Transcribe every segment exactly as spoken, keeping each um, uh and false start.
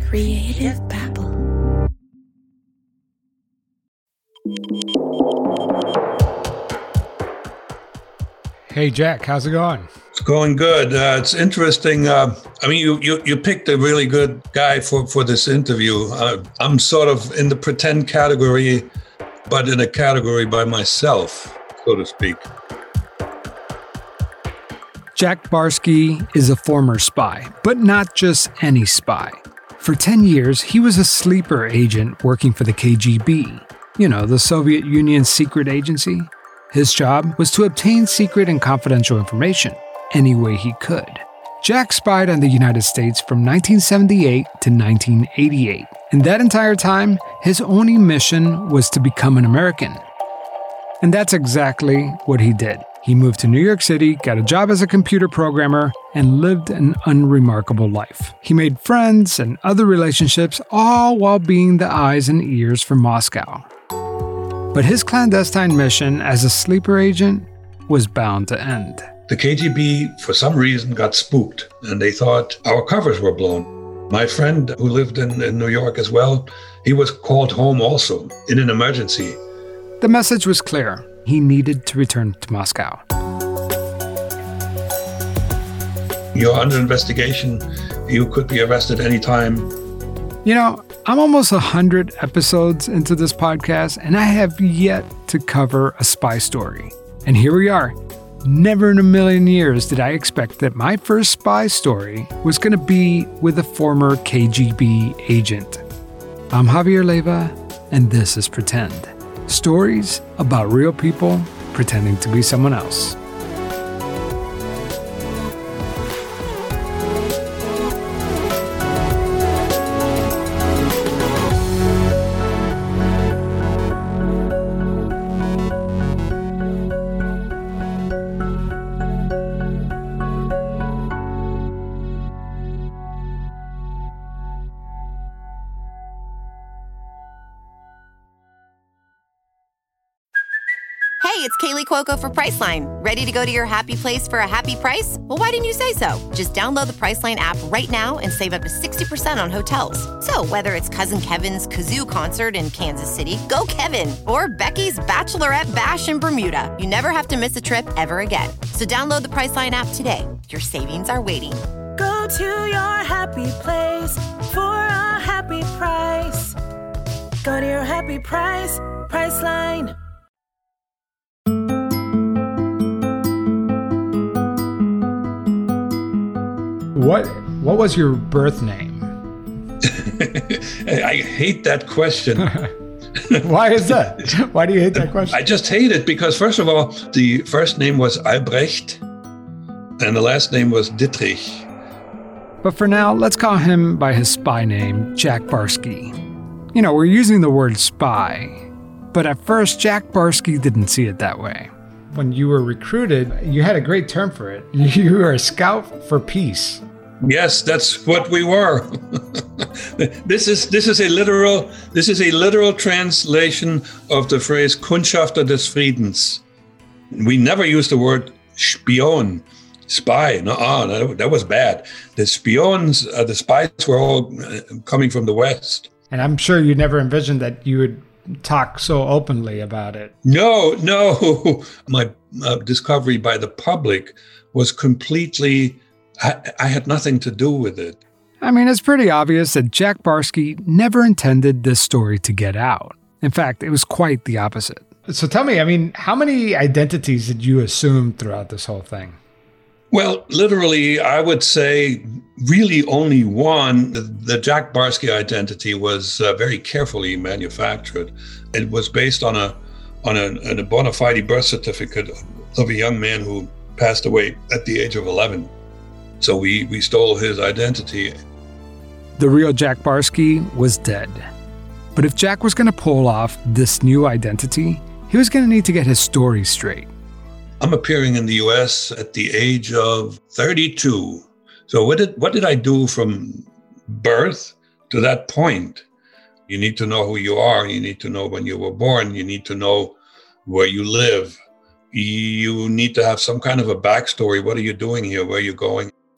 Creative Babble. Hey, Jack, how's it going? It's going good. Uh, it's interesting. Uh, I mean, you, you you picked a really good guy for, for this interview. Uh, I'm sort of in the pretend category, but in a category by myself, so to speak. Jack Barsky is a former spy, but not just any spy. For ten years, he was a sleeper agent working for the K G B, you know, the Soviet Union's secret agency. His job was to obtain secret and confidential information any way he could. Jack spied on the United States from nineteen seventy-eight to nineteen eighty-eight. And that entire time, his only mission was to become an American. And that's exactly what he did. He moved to New York City, got a job as a computer programmer, and lived an unremarkable life. He made friends and other relationships, all while being the eyes and ears for Moscow. But his clandestine mission as a sleeper agent was bound to end. The K G B, for some reason, got spooked, and they thought our covers were blown. My friend, who lived in, in New York as well, he was called home also in an emergency. The message was clear. He needed to return to Moscow. You're under investigation. You could be arrested anytime. You know, I'm almost one hundred episodes into this podcast, and I have yet to cover a spy story. And here we are. Never in a million years did I expect that my first spy story was going to be with a former K G B agent. I'm Javier Leiva, and this is Pretend. Stories about real people pretending to be someone else. Hey, it's Kaylee Cuoco for Priceline. Ready to go to your happy place for a happy price? Well, why didn't you say so? Just download the Priceline app right now and save up to sixty percent on hotels. So whether it's Cousin Kevin's Kazoo Concert in Kansas City, go Kevin, or Becky's Bachelorette Bash in Bermuda, you never have to miss a trip ever again. So download the Priceline app today. Your savings are waiting. Go to your happy place for a happy price. Go to your happy price, Priceline. What what was your birth name? I hate that question. Why is that? Why do you hate that question? I just hate it because, first of all, the first name was Albrecht and the last name was Dittrich. But for now, let's call him by his spy name, Jack Barsky. You know, we're using the word spy, but at first, Jack Barsky didn't see it that way. When you were recruited, you had a great term for it. You were a scout for peace. Yes, that's what we were. This is this is a literal this is a literal translation of the phrase Kundschafter des Friedens. We never used the word Spion, spy. No, that, that was bad. The spions, uh, the spies were all coming from the West. And I'm sure you never envisioned that you would talk so openly about it. No, no. My uh, discovery by the public was completely, I, I had nothing to do with it. I mean, it's pretty obvious that Jack Barsky never intended this story to get out. In fact, it was quite the opposite. So tell me, I mean, how many identities did you assume throughout this whole thing? Well, literally, I would say really only one. The, the Jack Barsky identity was uh, very carefully manufactured. It was based on a on a, on a bona fide birth certificate of a young man who passed away at the age of eleven. So we, we stole his identity. The real Jack Barsky was dead. But if Jack was going to pull off this new identity, he was going to need to get his story straight. I'm appearing in the U S at the age of thirty-two. So what did what did I do from birth to that point? You need to know who you are. You need to know when you were born. You need to know where you live. You need to have some kind of a backstory. What are you doing here? Where are you going?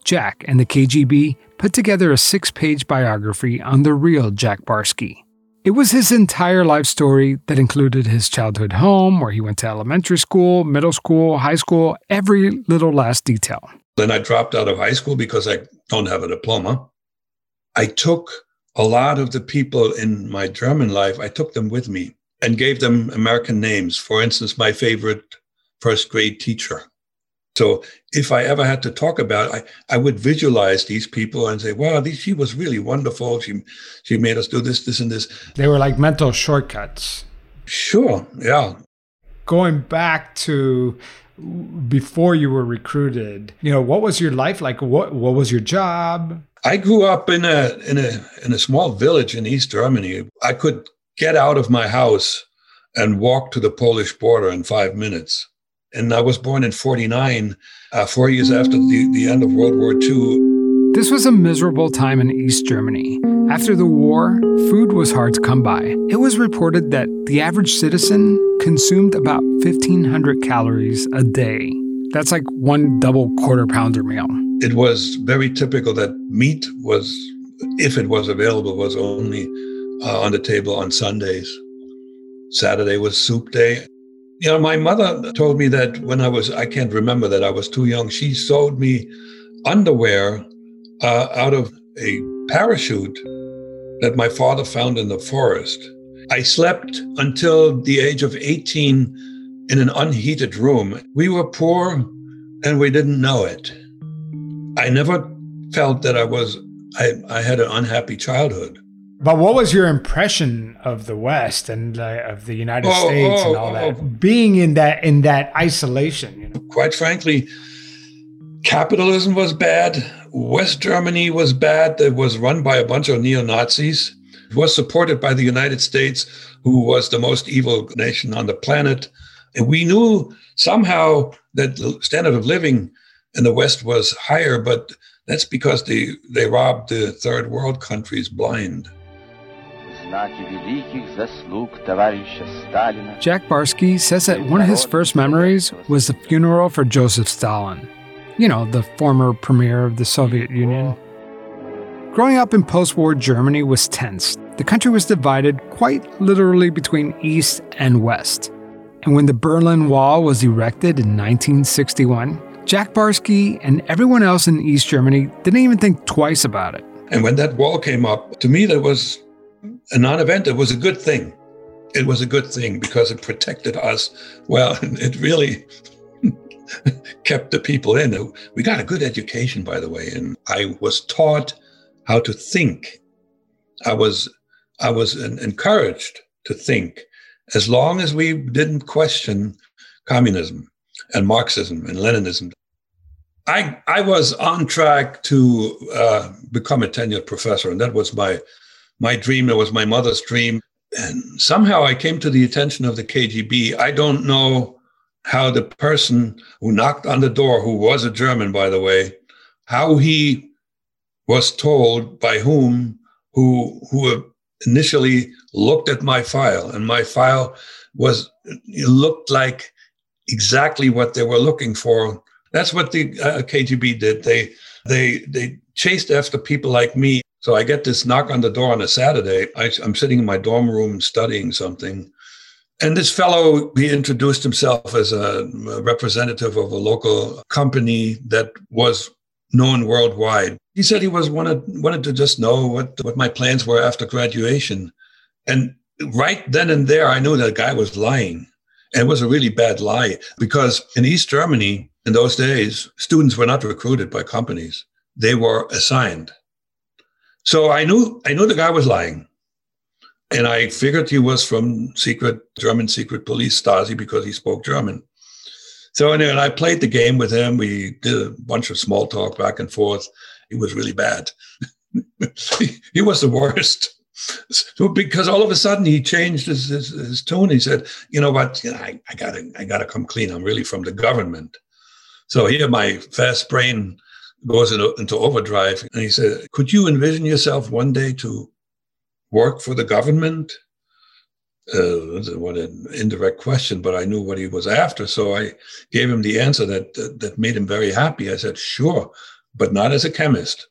Jack and the K G B put together a six-page biography on the real Jack Barsky. It was his entire life story that included his childhood home, where he went to elementary school, middle school, high school, every little last detail. Then I dropped out of high school because I don't have a diploma. I took a lot of the people in my German life, I took them with me and gave them American names. For instance, my favorite first grade teacher. So if I ever had to talk about it, I, I would visualize these people and say, wow, these, she was really wonderful. She she made us do this, this, and this. They were like mental shortcuts. Sure, yeah. Going back to before you were recruited, you know, what was your life like? What what was your job? I grew up in a in a in a small village in East Germany. I could get out of my house and walk to the Polish border in five minutes. And I was born in forty-nine, uh, four years after the, the end of World War Two. This was a miserable time in East Germany. After the war, food was hard to come by. It was reported that the average citizen consumed about fifteen hundred calories a day. That's like one double quarter pounder meal. It was very typical that meat was, if it was available, was only uh, on the table on Sundays. Saturday was soup day. You know, my mother told me that when I was, I can't remember that, I was too young. She sewed me underwear uh, out of a parachute that my father found in the forest. I slept until the age of eighteen in an unheated room. We were poor and we didn't know it. I never felt that I was, I, I had an unhappy childhood. But what was your impression of the West and uh, of the United oh, States oh, and all that, oh. being in that in that isolation? You know? Quite frankly, capitalism was bad. West Germany was bad. It was run by a bunch of neo-Nazis. It was supported by the United States, who was the most evil nation on the planet. And we knew somehow that the standard of living in the West was higher, but that's because they, they robbed the third world countries blind. Jack Barsky says that one of his first memories was the funeral for Joseph Stalin, you know, the former premier of the Soviet Union. Growing up in post-war Germany was tense. The country was divided quite literally between East and West. And when the Berlin Wall was erected in nineteen sixty-one, Jack Barsky and everyone else in East Germany didn't even think twice about it. And when that wall came up, to me, that was a non-event. It was a good thing. It was a good thing because it protected us. Well, it really kept the people in. We got a good education, by the way, and I was taught how to think. I was I was encouraged to think, as long as we didn't question communism and Marxism and Leninism. I I was on track to uh, become a tenured professor, and that was my my dream. It was my mother's dream. And somehow I came to the attention of the K G B. I don't know how the person who knocked on the door, who was a German, by the way, how he was told by whom, who who initially looked at my file. And my file was, it looked like exactly what they were looking for. That's what the uh, K G B did. They they they chased after people like me. So I get this knock on the door on a Saturday. I, I'm sitting in my dorm room studying something. And this fellow, he introduced himself as a, a representative of a local company that was known worldwide. He said he was wanted wanted to just know what, what my plans were after graduation. And right then and there, I knew that guy was lying. And it was a really bad lie, because in East Germany, in those days, students were not recruited by companies. They were assigned. So I knew I knew the guy was lying. And I figured he was from secret German secret police, Stasi, because he spoke German. So anyway, I played the game with him. We did a bunch of small talk back and forth. He was really bad. he, he was the worst. So because all of a sudden he changed his, his, his tone. He said, you know what, you know, I, I gotta I gotta come clean. I'm really from the government. So here my fast brain goes into, into overdrive. And he said, could you envision yourself one day to work for the government? Uh, what an indirect question, but I knew what he was after. So I gave him the answer that, that that made him very happy. I said, sure, but not as a chemist.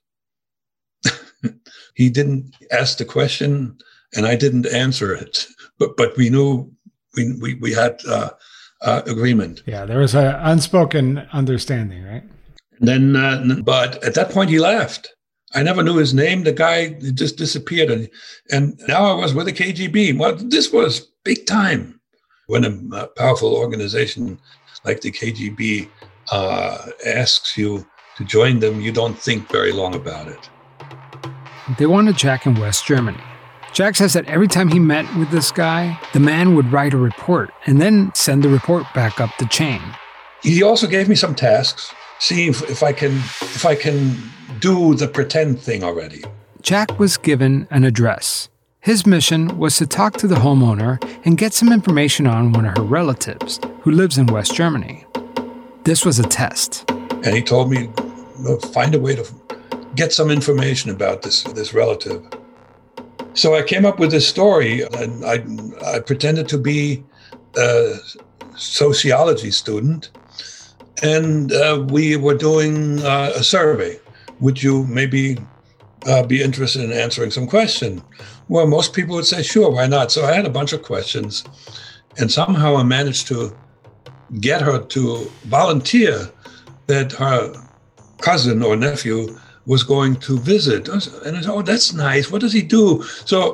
He didn't ask the question, and I didn't answer it. But but we knew we we, we had uh, uh, agreement. Yeah, there was an unspoken understanding, right? Then, uh, but at that point, he left. I never knew his name. The guy just disappeared, and and now I was with the K G B. Well, this was big time. When a powerful organization like the K G B uh, asks you to join them, you don't think very long about it. They wanted Jack in West Germany. Jack says that every time he met with this guy, the man would write a report and then send the report back up the chain. He also gave me some tasks, see if, if I can if I can do the pretend thing already. Jack was given an address. His mission was to talk to the homeowner and get some information on one of her relatives who lives in West Germany. This was a test. And he told me, find a way to get some information about this, this relative. So I came up with this story, and I, I pretended to be a sociology student, and uh, we were doing uh, a survey. Would you maybe uh, be interested in answering some question? Well, most people would say, sure, why not? So I had a bunch of questions, and somehow I managed to get her to volunteer that her cousin or nephew was going to visit. And I said, oh, that's nice. What does he do? So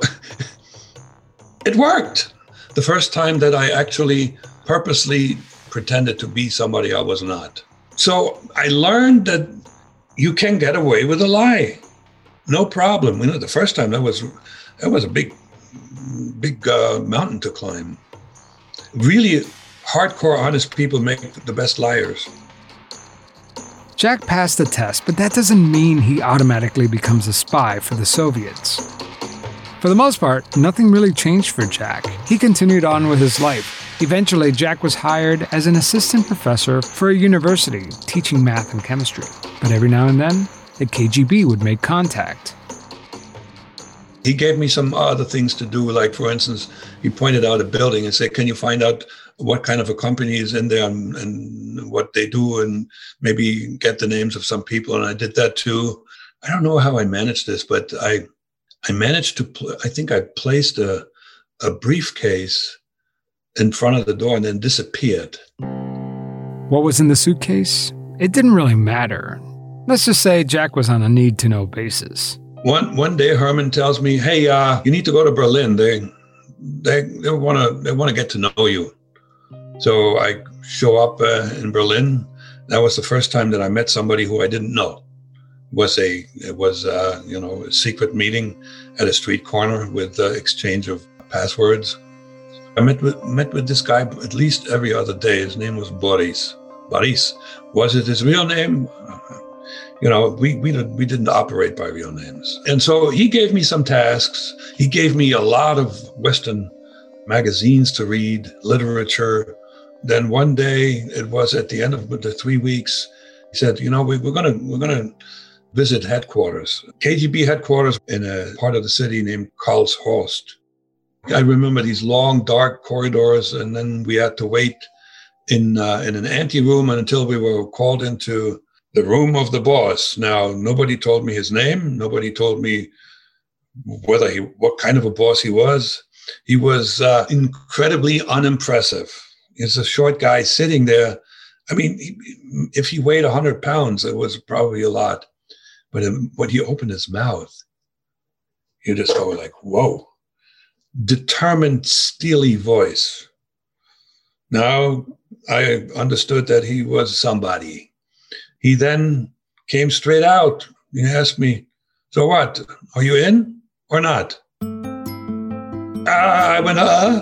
it worked. The first time that I actually purposely pretended to be somebody I was not. So I learned that you can get away with a lie. No problem. You know, the first time that was that was a big, big uh, mountain to climb. Really hardcore, honest people make the best liars. Jack passed the test, but that doesn't mean he automatically becomes a spy for the Soviets. For the most part, nothing really changed for Jack. He continued on with his life. Eventually, Jack was hired as an assistant professor for a university, teaching math and chemistry. But every now and then, the K G B would make contact. He gave me some other things to do, like, for instance, he pointed out a building and said, can you find out what kind of a company is in there and, and what they do, and maybe get the names of some people. And I did that too. I don't know how I managed this, but I I managed to, pl- I think I placed a, a briefcase in front of the door and then disappeared. What was in the suitcase? It didn't really matter. Let's just say Jack was on a need-to-know basis. One one day, Herman tells me, hey, uh, you need to go to Berlin. They they they want to they want to get to know you. So I show up uh, in Berlin. That was the first time that I met somebody who I didn't know. It was a it was uh, you know a secret meeting at a street corner with uh, exchange of passwords. I met with met with this guy at least every other day. His name was Boris. Boris. Was it his real name? You know, we we didn't we didn't operate by real names. And so he gave me some tasks. He gave me a lot of Western magazines to read, literature. Then one day, it was at the end of the three weeks, he said, you know, we, we're gonna we're gonna visit headquarters, K G B headquarters in a part of the city named Karlshorst. I remember these long, dark corridors, and then we had to wait in uh, in an anteroom until we were called into the room of the boss. Now, nobody told me his name. Nobody told me whether he, what kind of a boss he was. He was uh, incredibly unimpressive. He's a short guy sitting there. I mean, he, if he weighed one hundred pounds, it was probably a lot. But when he opened his mouth, you just go like, whoa. Determined, steely voice. Now, I understood that he was somebody. He then came straight out. He asked me, so what? Are you in or not? Ah, I went, uh.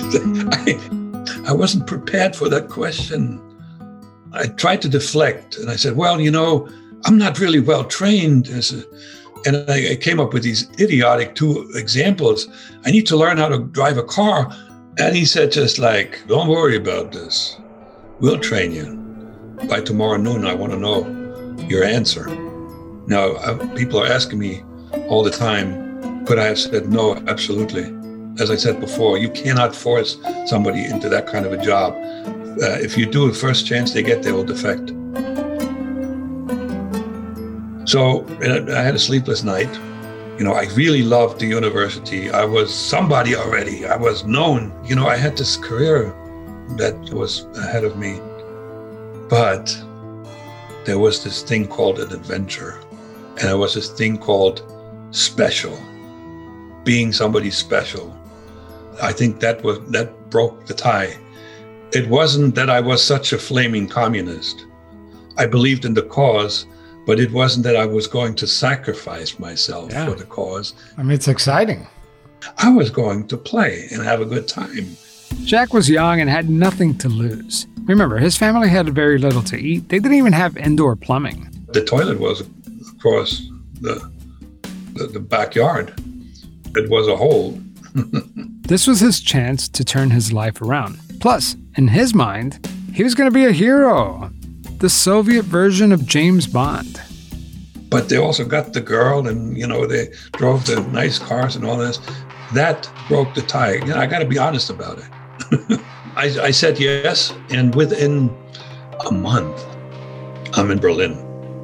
I, I wasn't prepared for that question. I tried to deflect, and I said, well, you know, I'm not really well trained. And I came up with these idiotic two examples. I need to learn how to drive a car. And he said just like, don't worry about this. We'll train you. By tomorrow noon, I want to know your answer. Now, people are asking me all the time, could I have said no? Absolutely. As I said before, you cannot force somebody into that kind of a job. Uh, if you do, the first chance they get, they will defect. So I had a sleepless night. You know, I really loved the university. I was somebody already. I was known. You know, I had this career that was ahead of me. But there was this thing called an adventure. And there was this thing called special, being somebody special. I think that was that broke the tie. It wasn't that I was such a flaming communist. I believed in the cause, but it wasn't that I was going to sacrifice myself yeah. for the cause. I mean, it's exciting. I was going to play and have a good time. Jack was young and had nothing to lose. Remember, his family had very little to eat. They didn't even have indoor plumbing. The toilet was across the, the, the backyard. It was a hole. This was his chance to turn his life around. Plus, in his mind, he was going to be a hero. The Soviet version of James Bond. But they also got the girl and, you know, they drove the nice cars and all this. That broke the tie. You know, I got to be honest about it. I, I said yes, and within a month, I'm in Berlin.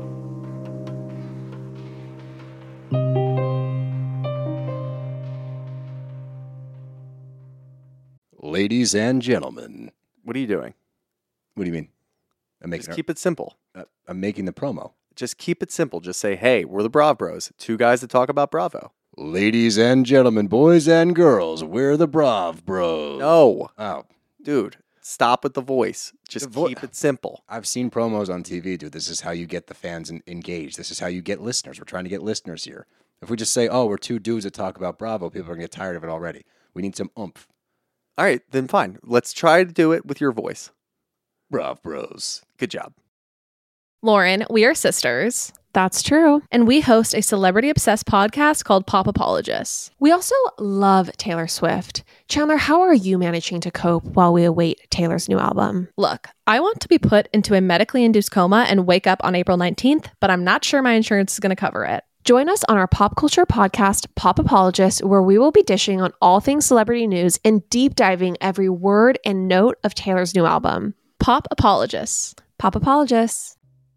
Ladies and gentlemen. What are you doing? What do you mean? I'm making Just a, keep it simple. uh, I'm making the promo. Just keep it simple. Just say, hey, we're the Brav Bros. Two guys that talk about Bravo. Ladies and gentlemen, boys and girls, we're the Brav Bros. No. Oh. Dude, stop with the voice. Just The vo- keep it simple. I've seen promos on T V, dude. This is how you get the fans en- engaged. This is how you get listeners. We're trying to get listeners here. If we just say, oh, we're two dudes that talk about Bravo, people are going to get tired of it already. We need some oomph. All right, then fine. Let's try to do it with your voice. Brav Bros. Good job. Lauren, we are sisters. That's true. And we host a celebrity-obsessed podcast called Pop Apologists. We also love Taylor Swift. Chandler, how are you managing to cope while we await Taylor's new album? Look, I want to be put into a medically induced coma and wake up on April nineteenth, but I'm not sure my insurance is going to cover it. Join us on our pop culture podcast, Pop Apologists, where we will be dishing on all things celebrity news and deep diving every word and note of Taylor's new album. Pop Apologists. Pop Apologists.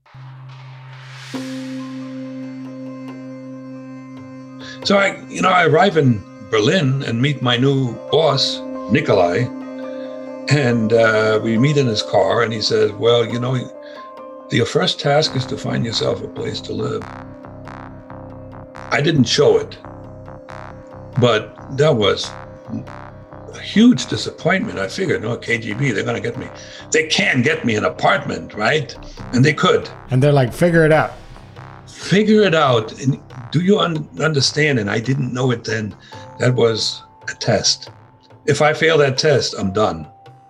So I, you know, I arrive in Berlin and meet my new boss, Nikolai, and uh, we meet in his car, and he says, well, you know, your first task is to find yourself a place to live. I didn't show it, but that was a huge disappointment. I figured, no, K G B, they're going to get me. They can get me an apartment, right? And they could. And they're like, figure it out. Figure it out. And do you un- understand? And I didn't know it then. That was a test. If I fail that test, I'm done.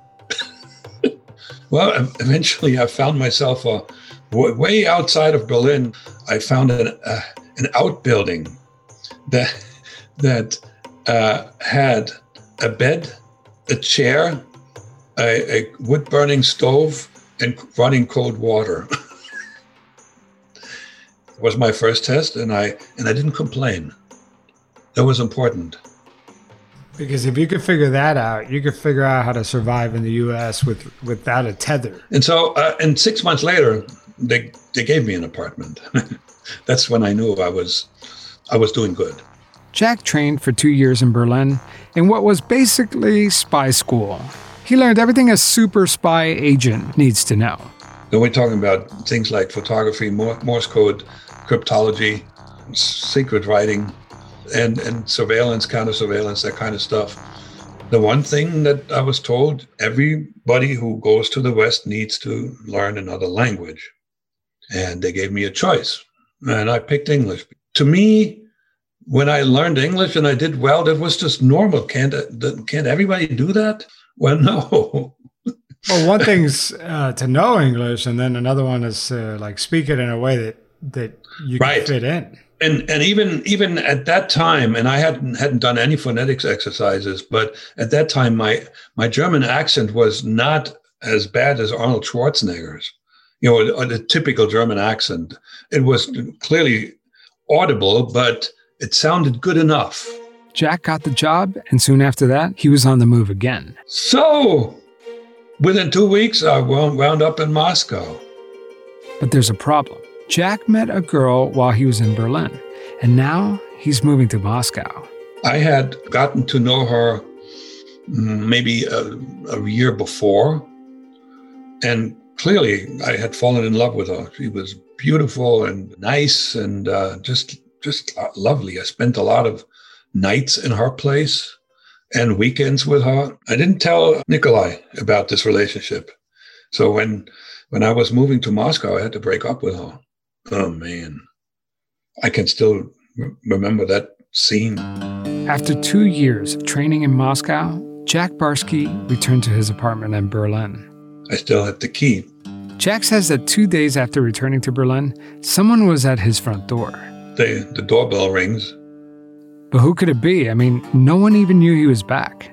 Well, eventually I found myself uh, w- way outside of Berlin. I found an, uh, an outbuilding that, that uh, had a bed, a chair, a, a wood-burning stove, and running cold water. It was my first test, and I and I didn't complain. That was important. Because if you could figure that out, you could figure out how to survive in the U S with without a tether. And so, uh, and six months later, they they gave me an apartment. That's when I knew I was I was doing good. Jack trained for two years in Berlin in what was basically spy school. He learned everything a super spy agent needs to know. Then we're talking about things like photography, Morse code, cryptology, secret writing, and, and surveillance, counter-surveillance, that kind of stuff. The one thing that I was told, everybody who goes to the West needs to learn another language. And they gave me a choice, and I picked English. To me, when I learned English and I did well, that was just normal. Can't, can't everybody do that? Well, no. Well, one thing's uh, to know English, and then another one is uh, like speak it in a way that that you can right. fit in. And and even even at that time, and I hadn't hadn't done any phonetics exercises, but at that time, my my German accent was not as bad as Arnold Schwarzenegger's. You know, the typical German accent. It was clearly audible, but it sounded good enough. Jack got the job, and soon after that, he was on the move again. So, within two weeks, I wound up in Moscow. But there's a problem. Jack met a girl while he was in Berlin, and now he's moving to Moscow. I had gotten to know her maybe a, a year before, and clearly I had fallen in love with her. She was beautiful and nice and uh, just just lovely. I spent a lot of nights in her place and weekends with her. I didn't tell Nikolai about this relationship. So when when I was moving to Moscow, I had to break up with her. Oh, man. I can still r- remember that scene. After two years of training in Moscow, Jack Barsky returned to his apartment in Berlin. I still had the key. Jack says that two days after returning to Berlin, someone was at his front door. The, the doorbell rings. But who could it be? I mean, no one even knew he was back.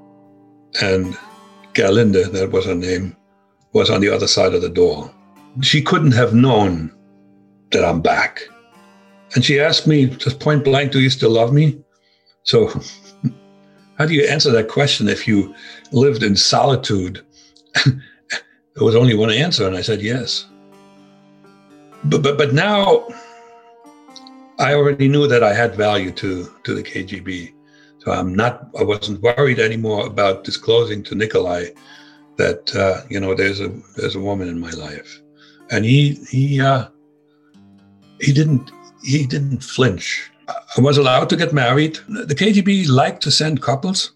And Gerlinde, that was her name, was on the other side of the door. She couldn't have known that I'm back. And she asked me just point blank, do you still love me? So how do you answer that question if you lived in solitude? There was only one answer, and I said yes. But but but now I already knew that I had value to, to the K G B. So I'm not, I wasn't worried anymore about disclosing to Nikolai that, uh, you know, there's a, there's a woman in my life. And he, he, uh, he didn't, he didn't flinch. I was allowed to get married. The K G B liked to send couples.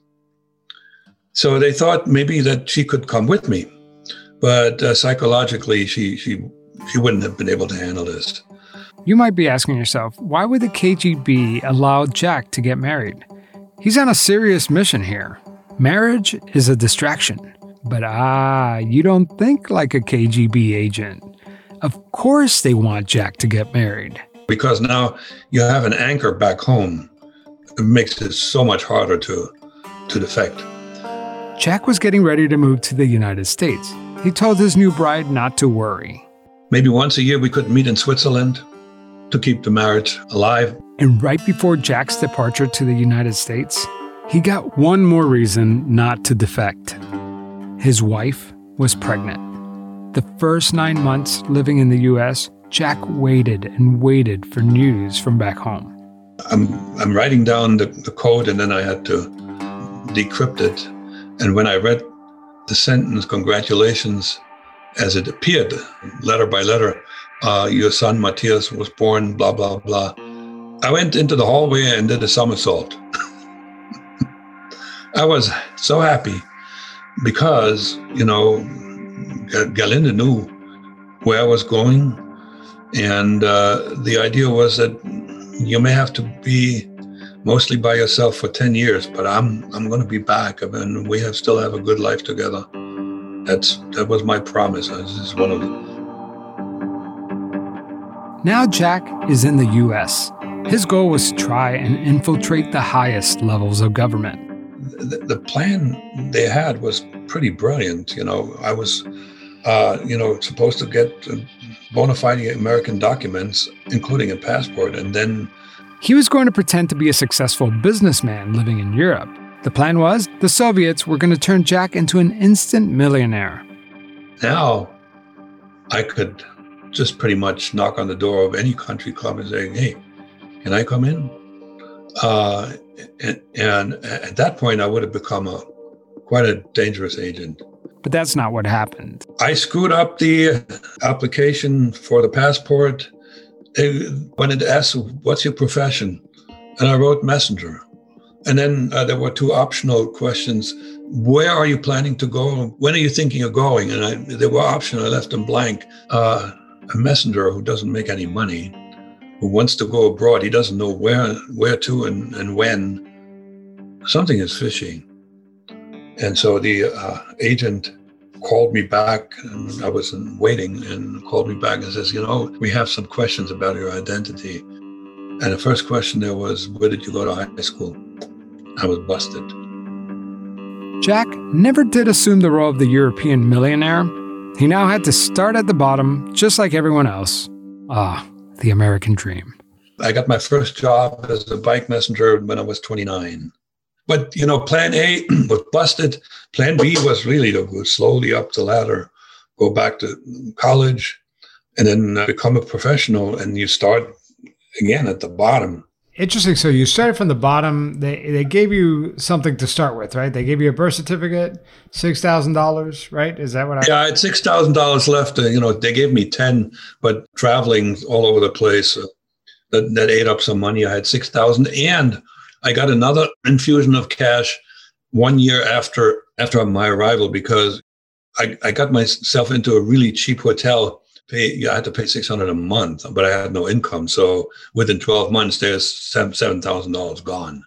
So they thought maybe that she could come with me. But uh, psychologically, she, she, she wouldn't have been able to handle this. You might be asking yourself, why would the K G B allow Jack to get married? He's on a serious mission here. Marriage is a distraction. But ah, you don't think like a K G B agent. Of course they want Jack to get married. Because now you have an anchor back home. It makes it so much harder to, to defect. Jack was getting ready to move to the United States. He told his new bride not to worry. Maybe once a year we could meet in Switzerland to keep the marriage alive. And right before Jack's departure to the United States, he got one more reason not to defect. His wife was pregnant. The first nine months living in the U S, Jack waited and waited for news from back home. I'm I'm writing down the, the code, and then I had to decrypt it. And when I read the sentence, congratulations, as it appeared, letter by letter, uh, your son Matthias was born, blah, blah, blah. I went into the hallway and did a somersault. I was so happy because, you know, Gerlinde knew where I was going. And uh, the idea was that you may have to be mostly by yourself for ten years, but I'm I'm going to be back. I mean, we have still have a good life together. That's that was my promise. This is one of them. Now Jack is in the U S. His goal was to try and infiltrate the highest levels of government. The, the plan they had was pretty brilliant. You know, I was, uh, you know, supposed to get bona fide American documents, including a passport, and then he was going to pretend to be a successful businessman living in Europe. The plan was the Soviets were going to turn Jack into an instant millionaire. Now I could just pretty much knock on the door of any country club and say, hey, can I come in? Uh, and, and at that point, I would have become a quite a dangerous agent. But that's not what happened. I screwed up the application for the passport. When it asked, what's your profession? And I wrote messenger. And then uh, there were two optional questions. Where are you planning to go? When are you thinking of going? And I, they were optional. I left them blank. Uh, a messenger who doesn't make any money, who wants to go abroad, he doesn't know where where to and, and when. Something is fishy. And so the uh, agent called me back, and I was waiting, and called me back and says, you know, we have some questions about your identity. And the first question there was, where did you go to high school? I was busted. Jack never did assume the role of the European millionaire. He now had to start at the bottom, just like everyone else. Ah, the American dream. I got my first job as a bike messenger when I was twenty-nine. But, you know, plan A was busted. Plan B was really to go slowly up the ladder, go back to college, and then uh, become a professional, and you start again at the bottom. Interesting. So you started from the bottom. They they gave you something to start with, right? They gave you a birth certificate, six thousand dollars, right? Is that what I? Yeah, I had six thousand dollars left. Uh, you know, they gave me ten, but traveling all over the place, uh, that that ate up some money. I had six thousand, and I got another infusion of cash one year after after my arrival because I I got myself into a really cheap hotel. Pay, yeah, I had to pay six hundred a month, but I had no income. So within twelve months, there's seven thousand dollars gone.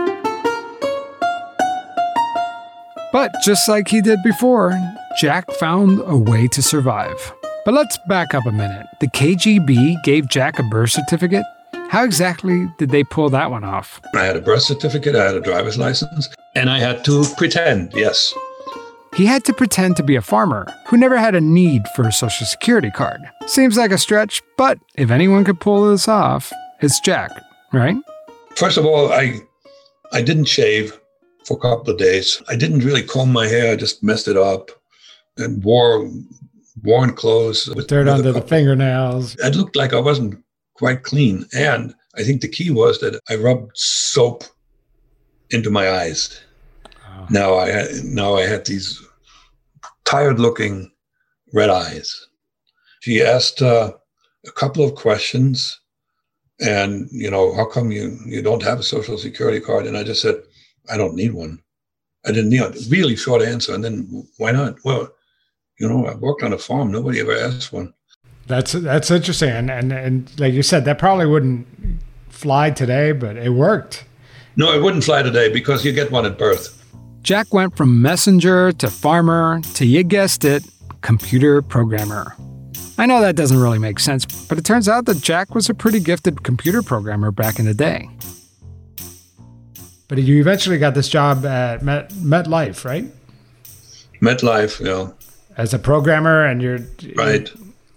But just like he did before, Jack found a way to survive. But let's back up a minute. The K G B gave Jack a birth certificate. How exactly did they pull that one off? I had a birth certificate, I had a driver's license, and I had to pretend, yes. He had to pretend to be a farmer who never had a need for a Social Security card. Seems like a stretch, but if anyone could pull this off, it's Jack, right? First of all, I I didn't shave for a couple of days. I didn't really comb my hair. I just messed it up and wore worn clothes. With dirt under the fingernails. It looked like I wasn't quite clean. And I think the key was that I rubbed soap into my eyes. Oh. Now I had, now I had these tired-looking red eyes. She asked uh, a couple of questions, and you know, how come you you don't have a Social Security card? And I just said, I don't need one. I didn't need it. Really short answer. And then why not? Well, you know, I worked on a farm. Nobody ever asked one. That's that's interesting, and and and like you said, that probably wouldn't fly today, but it worked. No, it wouldn't fly today because you get one at birth. Jack went from messenger to farmer to, you guessed it, computer programmer. I know that doesn't really make sense, but it turns out that Jack was a pretty gifted computer programmer back in the day. But you eventually got this job at Met, MetLife, right? MetLife, yeah. As a programmer, and you're... Right.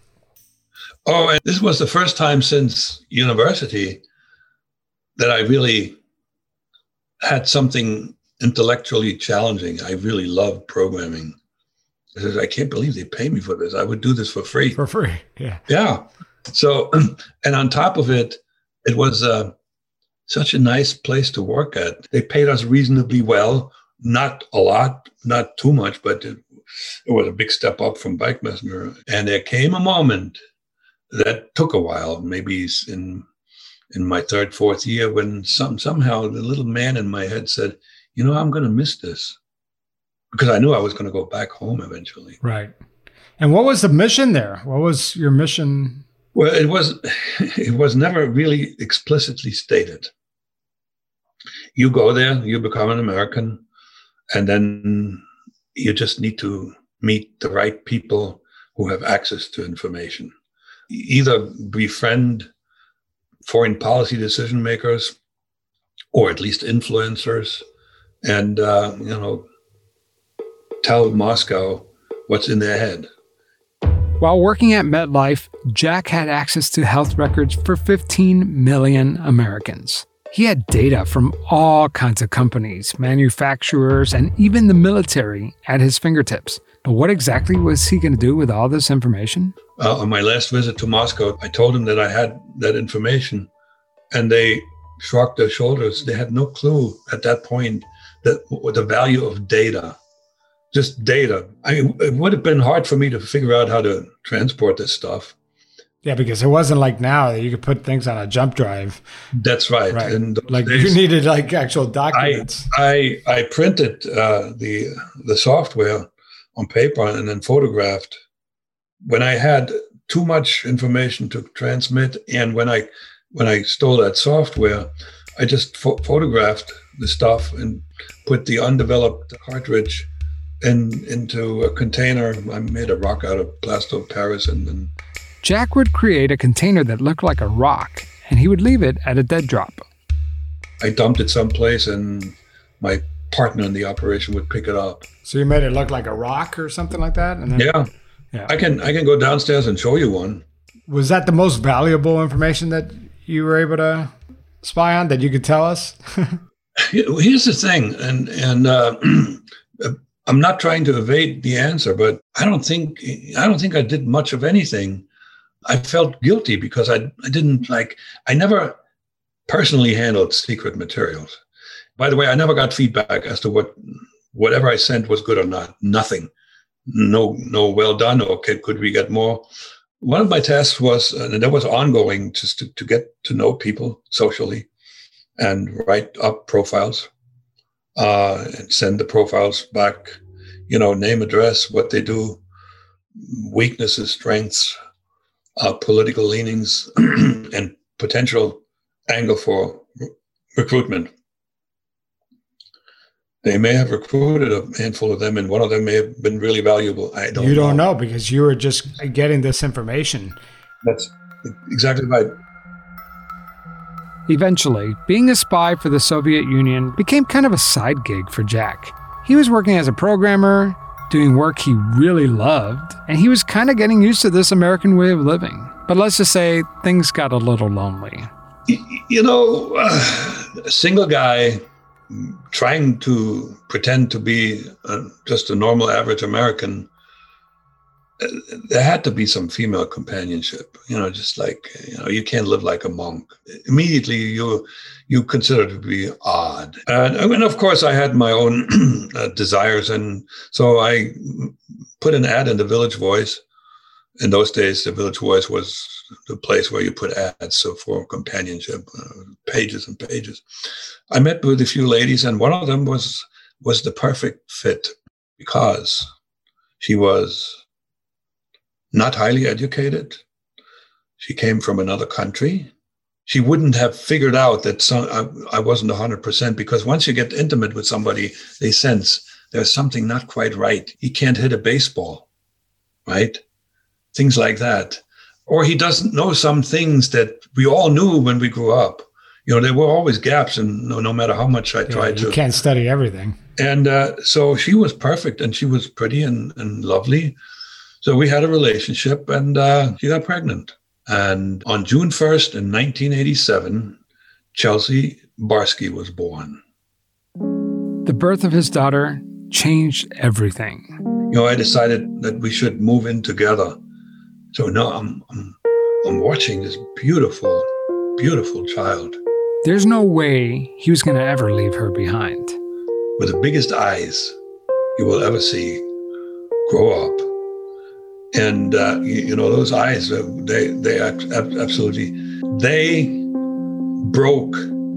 Oh, and this was the first time since university that I really had something intellectually challenging. I really loved programming. I said, I can't believe they pay me for this. I would do this for free. For free, yeah. Yeah. So, and on top of it, it was uh, such a nice place to work at. They paid us reasonably well, not a lot, not too much, but it, it was a big step up from Bike Messenger. And there came a moment that took a while, maybe in in my third, fourth year, when some somehow the little man in my head said, you know, I'm going to miss this, because I knew I was going to go back home eventually. Right. And what was the mission there? What was your mission? Well, it was it was never really explicitly stated. You go there, you become an American, and then you just need to meet the right people who have access to information. Either befriend foreign policy decision makers, or at least influencers, and uh, you know, tell Moscow what's in their head. While working at MetLife, Jack had access to health records for fifteen million Americans. He had data from all kinds of companies, manufacturers, and even the military at his fingertips. But what exactly was he going to do with all this information? Uh, on my last visit to Moscow, I told him that I had that information, and they shrugged their shoulders. They had no clue at that point that the value of data, just data. I mean, it would have been hard for me to figure out how to transport this stuff. Yeah, because it wasn't like now that you could put things on a jump drive. That's right. right. And like days, you needed like actual documents. I I, I printed uh, the the software on paper and then photographed. When I had too much information to transmit, and when I when I stole that software, I just pho- photographed the stuff and put the undeveloped cartridge in into a container. I made a rock out of plaster of Paris, and then Jack would create a container that looked like a rock, and he would leave it at a dead drop. I dumped it someplace, and my partner in the operation would pick it up. So you made it look like a rock or something like that? And then, yeah. yeah. I can I can go downstairs and show you one. Was that the most valuable information that you were able to spy on, that you could tell us? Here's the thing, and, and uh, I'm not trying to evade the answer, but I don't think I don't think I did much of anything I felt guilty because I, I didn't like, I never personally handled secret materials. By the way, I never got feedback as to what whatever I sent was good or not. Nothing. No, no, well done. Or could, could we get more? One of my tasks was, and that was ongoing, just to, to get to know people socially and write up profiles uh, and send the profiles back, you know, name, address, what they do, weaknesses, strengths, uh, political leanings, and potential angle for re- recruitment. They may have recruited a handful of them, and one of them may have been really valuable. I don't know. You don't know because you were just getting this information. That's exactly right. Eventually, being a spy for the Soviet Union became kind of a side gig for Jack. He was working as a programmer, doing work he really loved, and he was kind of getting used to this American way of living. But let's just say things got a little lonely. You know, uh, a single guy trying to pretend to be a, just a normal, average American, there had to be some female companionship. You know, just like, you know, you can't live like a monk. Immediately, you you consider to be odd. And, and of course, I had my own uh, desires, and so I put an ad in the Village Voice. In those days, the Village Voice was the place where you put ads so for companionship, uh, pages and pages. I met with a few ladies, and one of them was was the perfect fit because she was not highly educated. She came from another country. She wouldn't have figured out that some, I, I wasn't one hundred percent, because once you get intimate with somebody, they sense there's something not quite right. He can't hit a baseball, right? Things like that. Or he doesn't know some things that we all knew when we grew up. You know, there were always gaps, and no, no matter how much I Yeah, tried you to. You can't study everything. And uh, so she was perfect, and she was pretty and, and lovely. So we had a relationship, and uh, she got pregnant. And on June first in nineteen eighty-seven, Chelsea Barsky was born. The birth of his daughter changed everything. You know, I decided that we should move in together. So now I'm, I'm, I'm watching this beautiful, beautiful child. There's no way he was going to ever leave her behind. With the biggest eyes you will ever see grow up. And, uh, you, you know, those eyes, they, they absolutely, they broke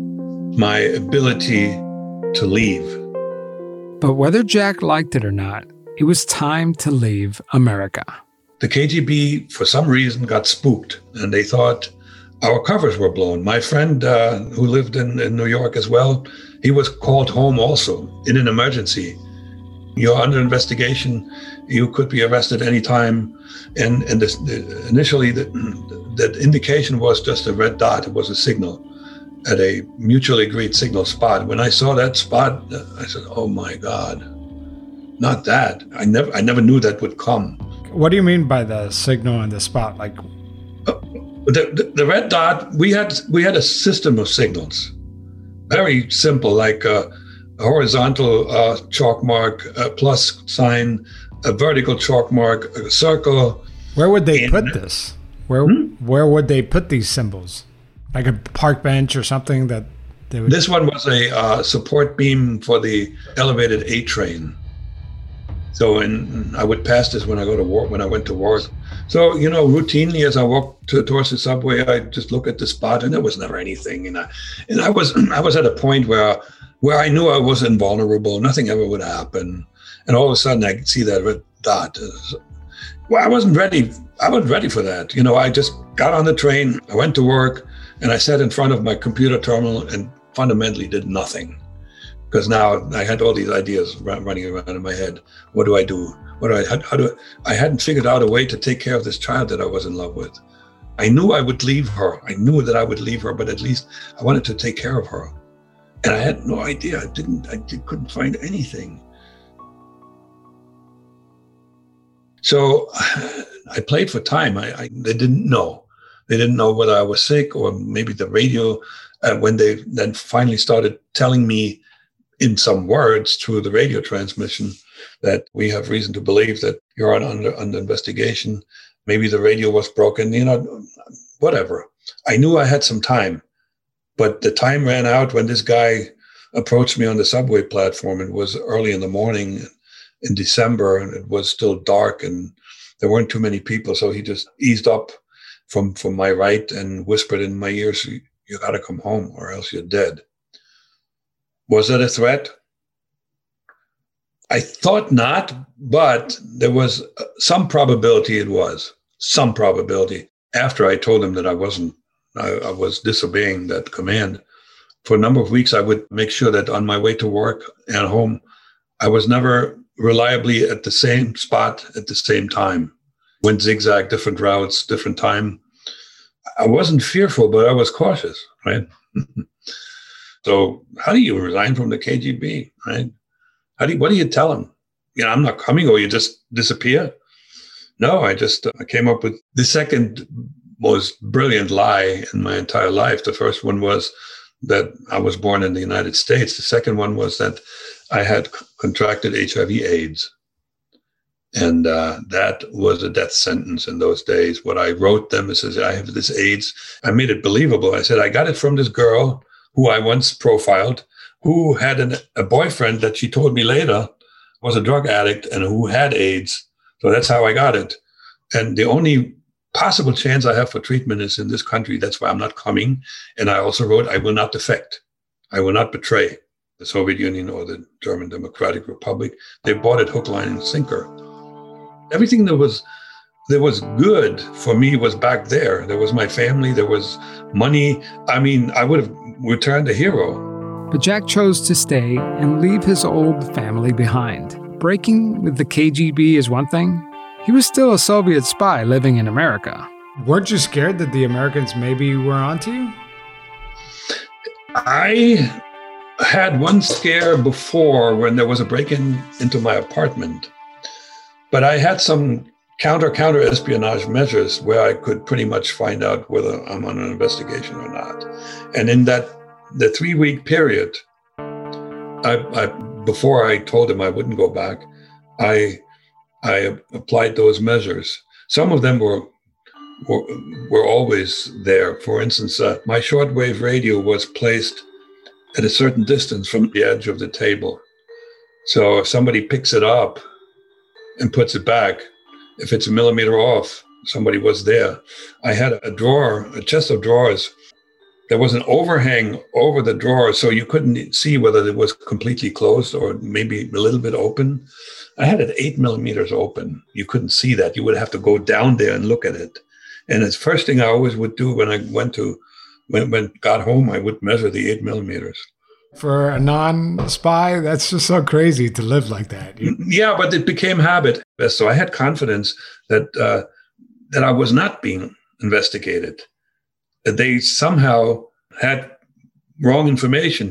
my ability to leave. But whether Jack liked it or not, it was time to leave America. The K G B, for some reason, got spooked, and they thought our covers were blown. My friend uh, who lived in, in New York as well, he was called home also in an emergency. You're under investigation. You could be arrested any time. And, and this, the, initially, the, the indication was just a red dot. It was a signal at a mutually agreed signal spot. When I saw that spot, I said, oh, my God, not that. I never, I never knew that would come. What do you mean by the signal on the spot? Like, uh, the, the the red dot, we had we had a system of signals, very simple, like a, a horizontal uh, chalk mark, a plus sign, a vertical chalk mark, a circle. Where would they and, put this? Where hmm? where would they put these symbols? Like a park bench or something that they would. This one was a uh, support beam for the elevated A train. So, and I would pass this when I go to work, when I went to work. So, you know, routinely as I walked to, towards the subway, I just look at the spot, and there was never anything. And I, and I was, I was at a point where, where I knew I was invulnerable. Nothing ever would happen. And all of a sudden, I could see that red dot. Well, I wasn't ready. I wasn't ready for that. You know, I just got on the train. I went to work, and I sat in front of my computer terminal and fundamentally did nothing. Because now I had all these ideas running around in my head. What do I do? What do I, how, how do I, I hadn't figured out a way to take care of this child that I was in love with. I knew I would leave her. I knew that I would leave her, but at least I wanted to take care of her. And I had no idea. I didn't, I did, couldn't find anything. So I played for time. I, I, they didn't know. They didn't know whether I was sick, or maybe the radio, uh, when they then finally started telling me in some words through the radio transmission that we have reason to believe that you're under, under investigation. Maybe the radio was broken, you know, whatever. I knew I had some time, but the time ran out when this guy approached me on the subway platform. It was early in the morning in December, and it was still dark, and there weren't too many people. So he just eased up from, from my right and whispered in my ears, you, you got to come home or else you're dead. Was that a threat? I thought not, but there was some probability it was. Some probability. After I told him that I wasn't, I, I was disobeying that command. For a number of weeks, I would make sure that on my way to work and home, I was never reliably at the same spot at the same time. Went zigzag, different routes, different time. I wasn't fearful, but I was cautious, right? So how do you resign from the K G B, right? How do you, what do you tell them? You know, I'm not coming, or you just disappear? No, I just uh, I came up with the second most brilliant lie in my entire life. The first one was that I was born in the United States. The second one was that I had c- contracted H I V AIDS. And uh, that was a death sentence in those days. What I wrote them, it says, I have this AIDS. I made it believable. I said, I got it from this girl who I once profiled, who had an, a boyfriend that she told me later was a drug addict and who had AIDS. So that's how I got it. And the only possible chance I have for treatment is in this country. That's why I'm not coming. And I also wrote, I will not defect. I will not betray the Soviet Union or the German Democratic Republic. They bought it hook, line, and sinker. Everything that was that was good for me was back there. There was my family. There was money. I mean, I would have returned a hero. But Jack chose to stay and leave his old family behind. Breaking with the K G B is one thing. He was still a Soviet spy living in America. Weren't you scared that the Americans maybe were onto you? I had one scare before when there was a break-in into my apartment. But I had some counter-counter espionage measures where I could pretty much find out whether I'm on an investigation or not. And in that the three-week period, I, I before I told him I wouldn't go back, I I applied those measures. Some of them were were, were always there. For instance, uh, my shortwave radio was placed at a certain distance from the edge of the table. So if somebody picks it up and puts it back, if it's a millimeter off, somebody was there. I had a drawer, a chest of drawers. There was an overhang over the drawer, so you couldn't see whether it was completely closed or maybe a little bit open. I had it eight millimeters open. You couldn't see that. You would have to go down there and look at it. And the first thing I always would do when I went to, when, when got home, I would measure the eight millimeters. For a non-spy, that's just so crazy to live like that. Yeah, but it became habit. So I had confidence that uh, that I was not being investigated, that they somehow had wrong information.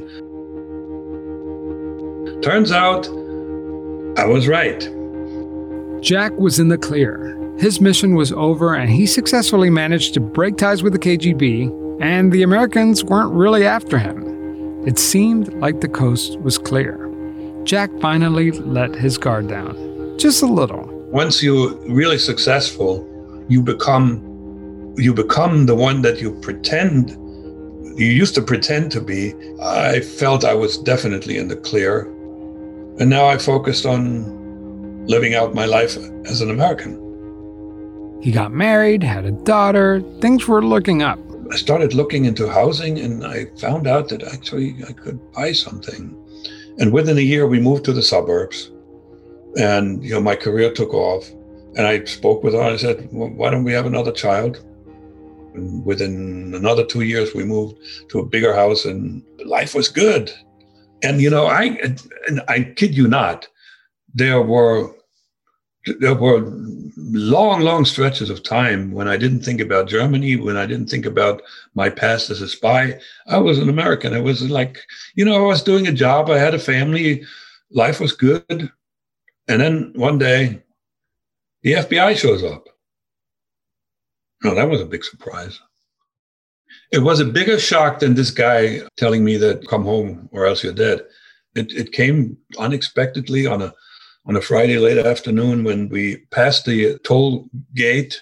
Turns out I was right. Jack was in the clear. His mission was over, and he successfully managed to break ties with the K G B, and the Americans weren't really after him. It seemed like the coast was clear. Jack finally let his guard down, just a little. Once you're really successful, you become you become the one that you pretend, you used to pretend to be. I felt I was definitely in the clear. And now I focused on living out my life as an American. He got married, had a daughter. Things were looking up. I started looking into housing, and I found out that actually I could buy something. And within a year, we moved to the suburbs, and you know my career took off. And I spoke with her, and I said, well, why don't we have another child? And within another two years, we moved to a bigger house, and life was good. And you know, I and I kid you not, there were there were long, long stretches of time when I didn't think about Germany, when I didn't think about my past as a spy. I was an American. It was like, you know, I was doing a job. I had a family. Life was good. And then one day, the F B I shows up. No, that was a big surprise. It was a bigger shock than this guy telling me that come home or else you're dead. It, it came unexpectedly on a on a Friday late afternoon when we passed the toll gate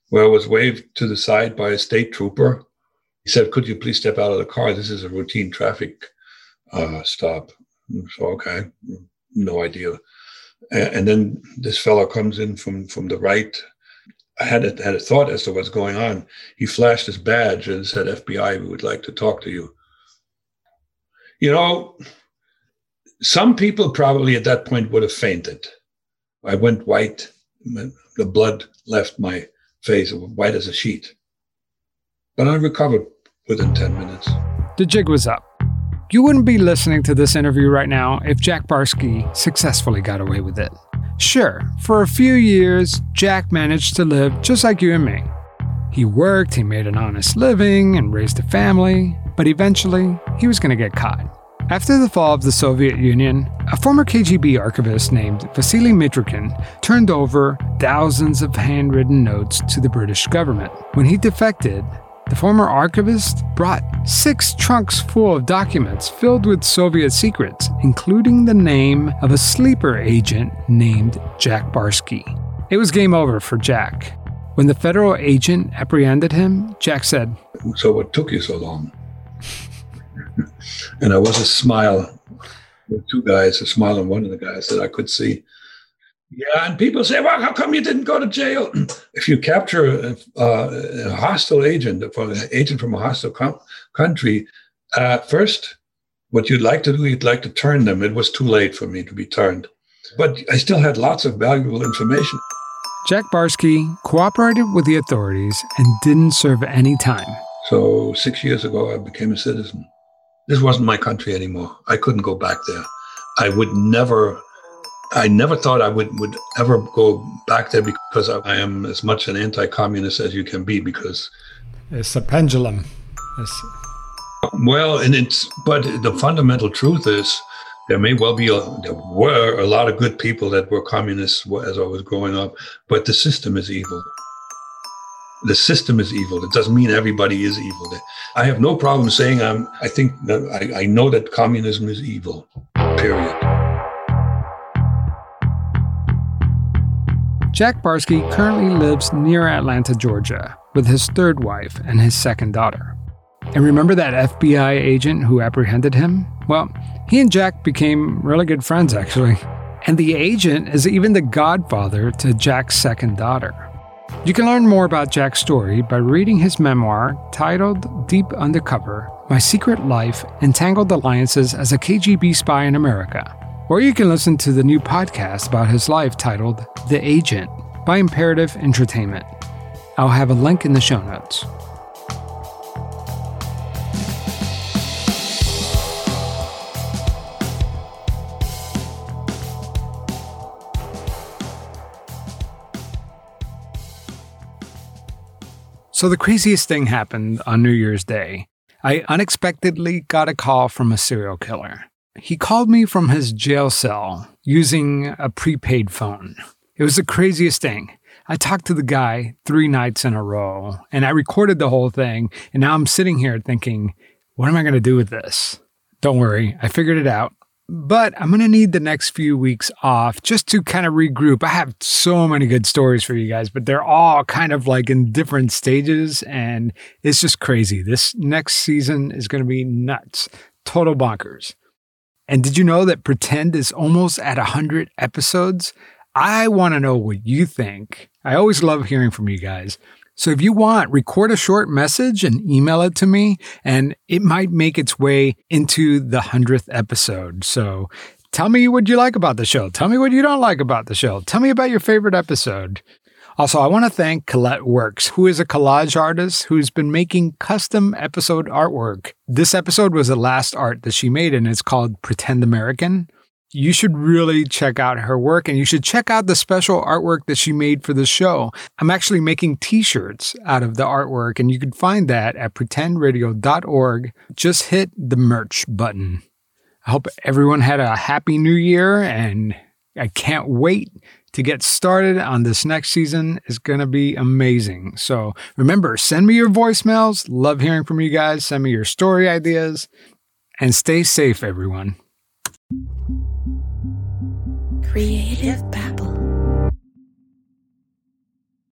where I was waved to the side by a state trooper. He said, "Could you please step out of the car? This is a routine traffic uh, stop." So, okay, no idea. And, and then this fellow comes in from, from the right. I had a, had a thought as to what's going on. He flashed his badge and said, "F B I, we would like to talk to you." You know, some people probably at that point would have fainted. I went white. The blood left my face, white as a sheet. But I recovered within ten minutes. The jig was up. You wouldn't be listening to this interview right now if Jack Barsky successfully got away with it. Sure, for a few years, Jack managed to live just like you and me. He worked, he made an honest living, and raised a family, but eventually, he was going to get caught. After the fall of the Soviet Union, a former K G B archivist named Vasily Mitrokhin turned over thousands of handwritten notes to the British government. When he defected, the former archivist brought six trunks full of documents filled with Soviet secrets, including the name of a sleeper agent named Jack Barsky. It was game over for Jack. When the federal agent apprehended him, Jack said, "So what took you so long?" And I was a smile with two guys, a smile on one of the guys that I could see. Yeah, and people say, "Well, how come you didn't go to jail?" If you capture a, a hostile agent, an agent from a hostile com- country, uh, first, what you'd like to do, you'd like to turn them. It was too late for me to be turned. But I still had lots of valuable information. Jack Barsky cooperated with the authorities and didn't serve any time. So six years ago, I became a citizen. This wasn't my country anymore. I couldn't go back there. I would never... I never thought I would, would ever go back there because I, I am as much an anti-communist as you can be because... It's a pendulum. It's... Well, and it's, but the fundamental truth is there may well be, a, there were a lot of good people that were communists as I was growing up, but the system is evil. The system is evil. It doesn't mean everybody is evil. I have no problem saying I'm, I think, that I, I know that communism is evil, period. Jack Barsky currently lives near Atlanta, Georgia, with his third wife and his second daughter. And remember that F B I agent who apprehended him? Well, he and Jack became really good friends, actually. And the agent is even the godfather to Jack's second daughter. You can learn more about Jack's story by reading his memoir titled Deep Undercover, My Secret Life, Entangled Alliances as a K G B Spy in America. Or you can listen to the new podcast about his life titled The Agent by Imperative Entertainment. I'll have a link in the show notes. So the craziest thing happened on New Year's Day. I unexpectedly got a call from a serial killer. He called me from his jail cell using a prepaid phone. It was the craziest thing. I talked to the guy three nights in a row, and I recorded the whole thing, and now I'm sitting here thinking, what am I going to do with this? Don't worry, I figured it out. But I'm going to need the next few weeks off just to kind of regroup. I have so many good stories for you guys, but they're all kind of like in different stages, and it's just crazy. This next season is going to be nuts. Total bonkers. And did you know that Pretend is almost at one hundred episodes? I want to know what you think. I always love hearing from you guys. So if you want, record a short message and email it to me, and it might make its way into the hundredth episode. So tell me what you like about the show. Tell me what you don't like about the show. Tell me about your favorite episode. Also, I want to thank Colette Works, who is a collage artist who's been making custom episode artwork. This episode was the last art that she made, and it's called Pretend American. You should really check out her work, and you should check out the special artwork that she made for the show. I'm actually making t-shirts out of the artwork, and you can find that at pretend radio dot org. Just hit the merch button. I hope everyone had a happy new year, and I can't wait to get started on this next season. Is going to be amazing. So remember, send me your voicemails. Love hearing from you guys. Send me your story ideas, and stay safe, everyone. Creative Babble.